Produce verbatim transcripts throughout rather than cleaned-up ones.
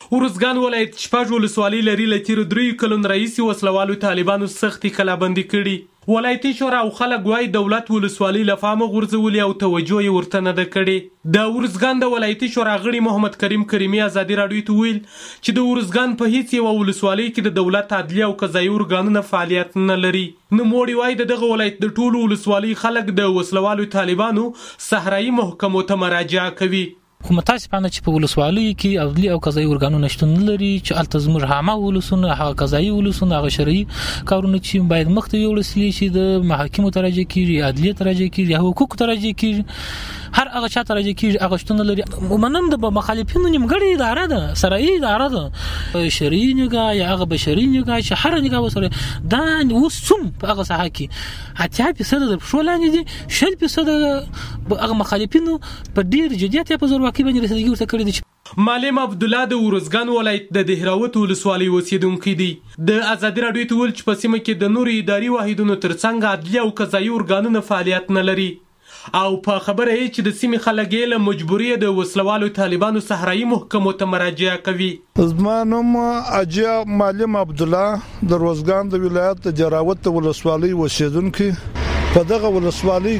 ارزګان ولایت شپږ ولسوالۍ لري. له تېرو دریو کلونو راهیسې وسلوالو طالبانو سختې کلابندي کړي. ولایتي شورا او خلک وایي دولت ولسوالۍ له پامه غورځولي او توجه یې ورته نه ده کړې. د ارزګان د ولایتي شورا غړي محمد کریم کریمي ازادي راډیو ته ویل چې د ارزګان په هیڅ یوه ولسوالۍ کې د دولت عدلیه او قضایي ارګانونه فعالیت نه لري. نوموړي وایي د دغه ولایت د ټولو ولسوالۍ خلک د وسلوالو طالبانو صحرایي محکمو ته مراجعه کوي. خو متاسفانه چې په ولسوالیو کې عدلي او قضایي ارګانونه شتون نه لري، چې هلته زموږ عامه ولسونه، هغه قضایي ولسونه، هغه شرعي کارونه چې باید مخته یوړل شي چې د محاکمو ته راجع کېږي، عدلیې ته راجع کېږي، یا حقوقو ته راجع کېږي، هر هغه چا ته راجع کېږي، هغه شتون نه لري. منم د مخالفینو نیمګړې اداره ده، صحرایي اداره ده، شرعي نګاه یا هغه بشري نګاه چې هر نګاه وسره دا اوس څوم په هغه ساحه کې اتیا فیصده د پښو لاندې دي، شل فیصده هغه مخالفینو په ډېر جدیت یا په زور واقع باندې رسېدګي ورته کړې دي. معلم عبدالله د ارزګان ولایت د دهراوت ولسوالۍ اوسېدونکی دی. د ازادي راډیو ته ویل چې په سیمه کې د نورو اداري واحدونو ترڅنګ عدلیه او قضایي ارګانونه فعالیت نه لري، او په خبره یې چې د سیمې خلک یې له مجبوري د وسلوالو طالبانو صحرایي محکمو ته مراجعه کوي. زما نوم اجیا معلم عبدالله د ارزګان د ولایت د دهراوت ولسوالۍ اوسېدونکی. په دغه ولسوالۍ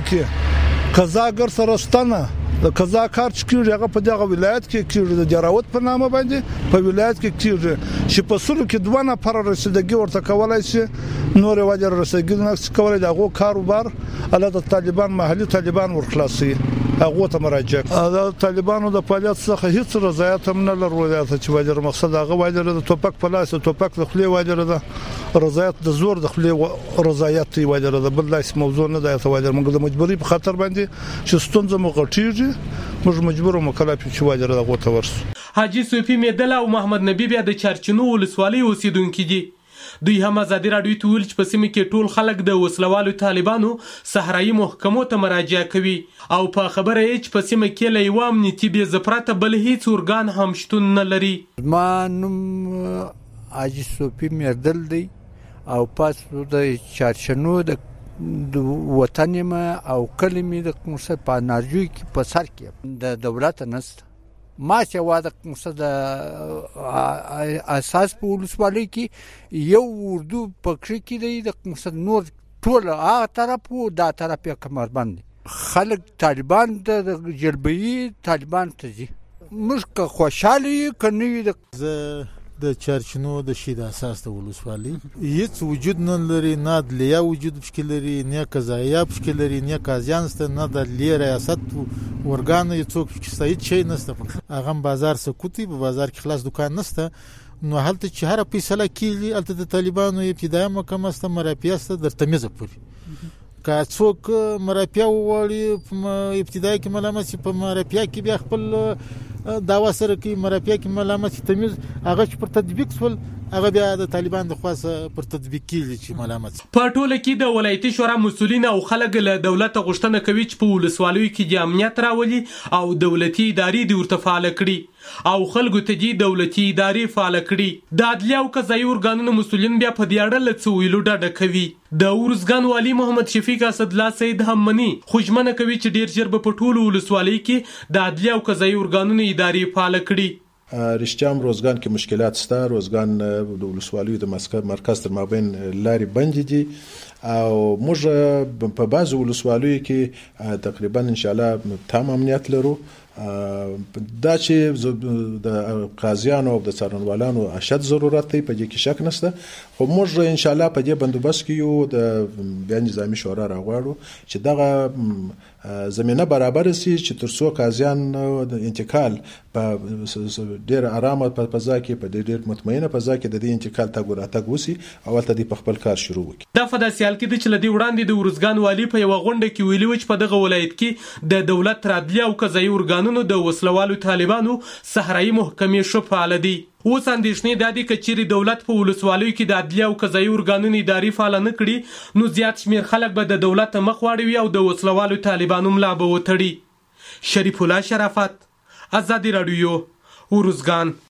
کې قضاګر سره ستنه د قضا کار چې کیږي هغه په دغه ولایت کې کیږي، د دهراوت په نامه باندې په ولایت کې کیږي، چې په سلو کې دوه نفر رسیدګي ورته کولای شي، نور وجه رسیدګي نه کولای. دغه کاروبار الله د طالبان محلي طالبان ورخلاصي هغه ته مراجعه. د طالبانو د فعالیت څخه هیڅ رضایت هم نه لري، چې وجه مقصد هغه وجه د توپک په لاس توپک د خلی وجه ده، رضایت د زور د خلی رضایت دی وجه ده، بل لاس موضوع نه ده. ته وجه موږ د مجبوري په خاطر باندې چې ستونزه مغټیږي، موږ مجبور او مکلف چې وجه ده غوته ورسو. حاجی صوفي میدل او محمد نبی بیا د چارچینو ولسوالۍ اوسیدونکي دي. دوی هم ازادي راډیو ته ویل چې په سیمه کې ټول خلک د وسلوالو طالبانو صحرایي محکمو ته مراجعه کوي، او په خبره یې چې په سیمه کې له یوه امنیتي بې پرته بل هیڅ ارګان هم شتون نه لري. زما نوم حاجی صوفي میدل دی او پاس د چارچینو د وطن ما او کلمې د مقصد په نارجوی کې په سر کې د دولت نست ما چې واده مقصد اساس په ولسوالۍ کې یو اردو پکې کې دی د مقصد نور ټول هغه طرف او دا طرف یې کمربند خلک طالبان د جلبي طالبان ته دي. موږ خوشاله کني د د چارچینو د شید اساس د ولسوالۍ هیڅ وجود نه لري، نه عدلیه وجود پکې لري، نه قضایه پکې لري، نه قاضیان شته، نه د عدلیې ریاست ورګان یې څوک پکې شته، هیڅ شی نشته. هغه بازار سکوتی په بازار کې خلاص دکان نشته. نو هلته چې هر فیصله کیږي هلته د طالبانو ابتدایي محکمه شته، مرافعه شته، در تمیزه پوري که څوک مرافعه وغواړي په ابتدایي کې ملامت شي، په مرافعه کې بیا خپل داوا سره کې مرافعه کې ملامت شي، تمیز هغه چې پر تطبیق سول هغه بیا د طالبان د خاصه پر تطبیق کیږي چې ملامت. په ټوله کې د ولایتي شورا مسؤلین او خلک له دولت غوښتنه کوي چې په ولسوالیو کې د امنیت راولي او دولتي ادارې د ورته فعال کړي او خلکو ته دي دولتي ادارې فعال کړي. د عدلیه او قضایي ارګانونو مسؤلین بیا په دې اړه له څه ویلو ډډه کوي. د ارزګان والي محمد شفیق اسدالله سید هم مني، خو ژمنه کوي چې ډیر ژر به په ټولو ولسوالیو کې د عدلیه او قضایي ارګانونو ادارې فعال کړي. رښتیا هم روزګان کې مشکلات شته. روزګان د ولسوالیو د مرکز تر مابین لارې بندې دي او موږ په بعضو ولسوالیو کې تقریبا انشاءالله تام امنیت لرو. دا چې د قاضیانو او د څارنوالانو اشد ضرورت دی، په دې کې شک نشته، خو موږ انشاءالله په دې بندوبست کې یو د بیا نظامي شورا راغواړو چې دغه زمینه برابر شي چې تر څو قاضیان د انتقال په ډېر آرامه فضا کې، په ډېر مطمئنه فضا کې د دې انتقال تګ راتګ وشي او هلته دې په خپل کار شروع وکړي. دا په داسې حال کې ده چې له دې وړاندې د ارزګان والي په یوه غونډه کې ویلي و چې په دغه ولایت کې د دولت تر عدلیه او قضایي ارګانونو د وسلوالو طالبانو صحرایي محکمې ښه فعاله دي. اوس اندېښنې دا دي که چیرې دولت په ولسوالیو کې د عدلیه او قضایي ارګانونو ادارې فعاله نه کړي، نو زیات شمېر خلک به د دولت مخ واړوي او د وسلوالو طالبانو ملا به وتړي. شریف الله شرافت، ازادي راډیو، ارزګان.